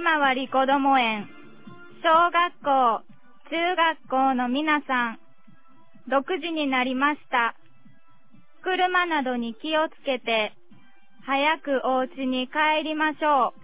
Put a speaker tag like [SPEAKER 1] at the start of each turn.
[SPEAKER 1] ひまわりこども園、小学校、中学校の皆さん、6時になりました。車などに気をつけて、早くお家に帰りましょう。